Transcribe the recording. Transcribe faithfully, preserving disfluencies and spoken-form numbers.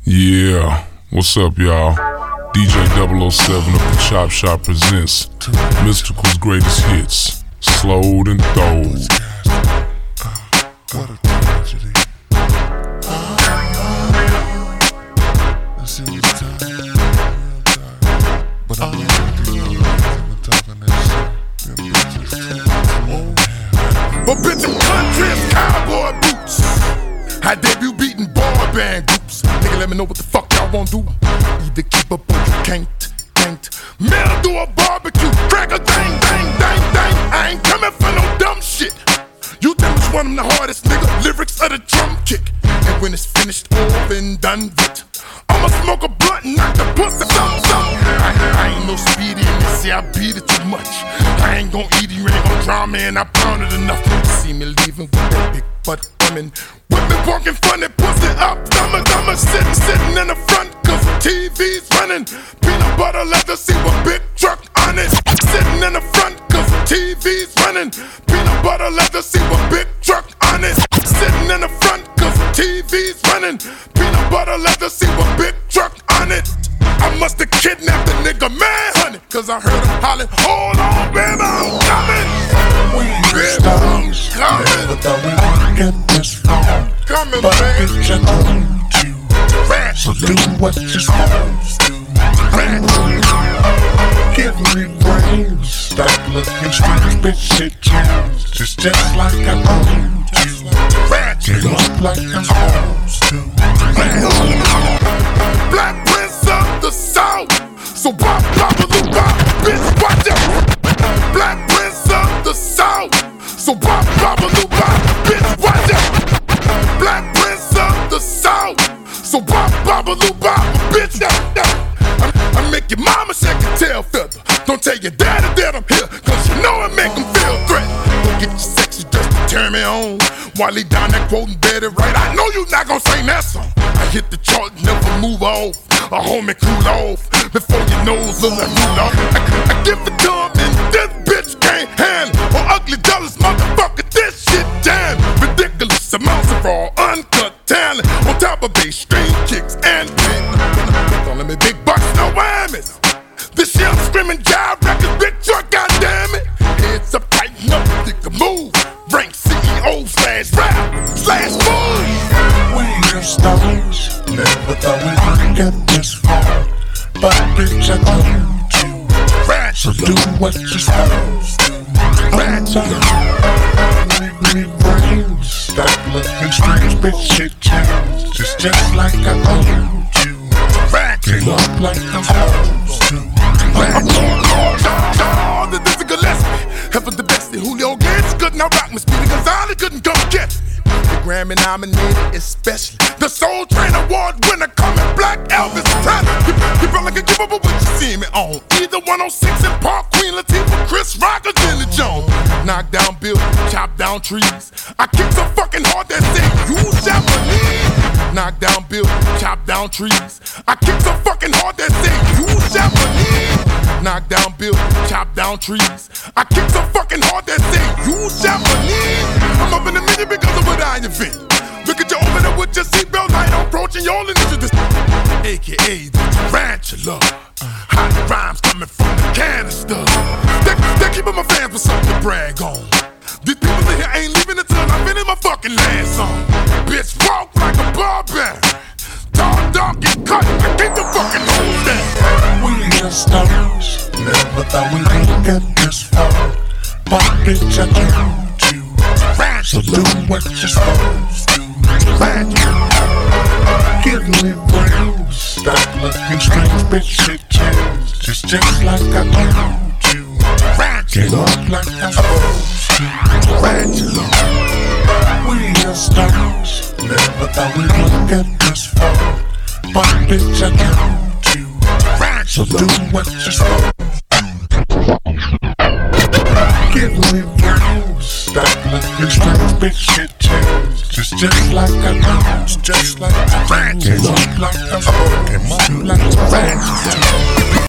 Yeah, what's up, y'all? D J double oh seven of the Chop Shop presents Mystikal's greatest hits, Slowed and Throwed. What a tragedy. This is the time. But I'm not doing I'm talking that shit. Them bitches too. But bitch, I'm country as cowboy boots. I debut beating boy band groups. Nigga, let me know what the fuck y'all won't do. Either keep up or you can't, can't. Mail do a barbecue, crack a dang, dang, dang, dang. I ain't coming for no dumb shit. You think which one of them the hardest, nigga? Lyrics of the drum kick. And when it's finished, over and done with, I'ma smoke a blunt and knock the pussy some, some. I, I ain't no speedy and they say I beat it too much. I ain't gon' eat it, you ain't gon' drown me, and I pounded enough. You see me leaving with that big butt woman. Women walking funny, pussy up, dumber, dumber. Sitting, sitting in the front, cause T V's running. Peanut butter leather, see what big truck on it. Sitting in the front, cause T V's running. Peanut butter leather, see what big truck on it. Sitting in the front, cause T V's running. Peanut butter leather, see what big truck on it. I musta kidnapped the nigga, man, honey, cause I heard him hollering, hold on, baby, I'm coming. Baby, I'm coming. But thought we wouldn't get this far. Coming, But baby. bitch, I told you. So do what you're supposed to. Give me brains. Stop looking strange, bitch, it changed. Just, just like I told you. Get up like I'm supposed to. Black Prince of the South. So bop, bop, bop, bop, bitch, watch out. Black Prince of the South. So bop, bop, bop, bop, bitch, watch out. Black Prince of the South. So bop, bop, bop, bop, bitch, out, out. I, I make your mama shake your tail feather. Don't tell your daddy that I'm here, cause you know it make him feel threatened. Don't get your sexy dress to turn me on. While he down there quoting Betty Wright, I know you not gonna sing that song. I hit the chart, never move off. A homie cool off before your nose look like Rudolph. I, I give it to him and this bitch can't handle. Or ugly jealous motherfucker, this shit damn ridiculous amounts of raw uncut talent. On top of bass string kicks and don't let me big bucks, no whammies. This year I'm screaming jive records, big truck, goddammit. Heads up, tighten up, think the move. Rank C E O slash rap slash move. We just stars. Never thought we would get this far. But bitch, I told you. So do what you're supposed to. Give me brains. Stop looking strange, bitch, it changed. Just, just like I told you. Get up like I'm supposed to. Oh, the Dizzy Gillespie, heaven the best. Julio Gates couldn't rock me. Speedy Gonzalez couldn't come get me. The Grammy nominated, especially the Soul Train Award winner, coming Black Elvis Presley. You, you feel like a give up what you see me on. Either one oh six in Park, Queen Latifah, Chris Rock, or Jenny Jones. Knock down buildings, chop down trees. I kick so fucking hard that say you shall believe. Knock down buildings, chop down trees. I kick so fucking hard that say you shall believe. Knock down buildings, chop down trees. I kick so fucking hard that say you shall believe. I'm up in the minute because of what I invent. Look at you over there with your seatbelt light on, approaching your only ninja this A K A the tarantula. Hot rhymes coming from the canister. They, they keeping my fans with something to brag on. These people in here ain't leaving until I finish my fucking last song. Bitch, walk like a barbarian. Tall, dark, and cut. I keep the fucking hoes down. We just stars. Never thought we would get this far. But bitch, I told you. So do what you're supposed to. Give me brains. Stop looking strange, bitch, it changed. Just, just like I told you. Get up like I'm supposed to. We just stars. Never thought we would get this far. But bitch, I told you. So do what you're supposed to. Give me brains. Stop looking strange, bitch, it changed. Just, just like I know. Just like I told you. Get up like I'm supposed to.